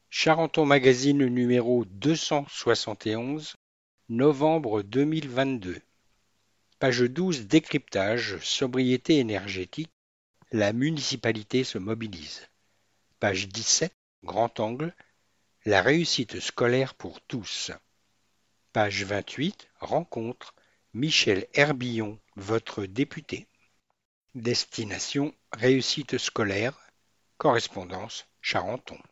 Charenton Magazine numéro 271, novembre 2022. Page 12, décryptage, sobriété énergétique, la municipalité se mobilise. Page 17, grand angle, la réussite scolaire pour tous. Page 28, rencontre, Michel Herbillon, votre député. Destination, réussite scolaire, correspondance, Charenton.